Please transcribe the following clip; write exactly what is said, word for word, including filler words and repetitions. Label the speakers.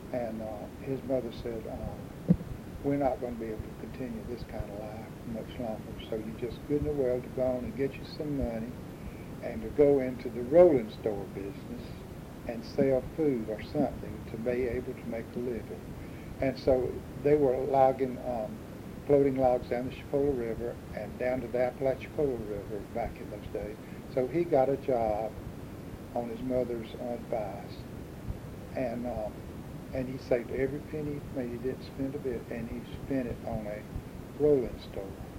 Speaker 1: And uh, his mother said, uh, we're not going to be able to continue this kind of life much longer. So you just good and well to go on and get you some money and to go into the rolling store business and sell food or something to be able to make a living. And so they were logging, um, floating logs down the Chipola River and down to the Apalachicola River back in those days. So he got a job on his mother's advice, and um, and he saved every penny he made. He didn't spend a bit, and he spent it on a rolling store.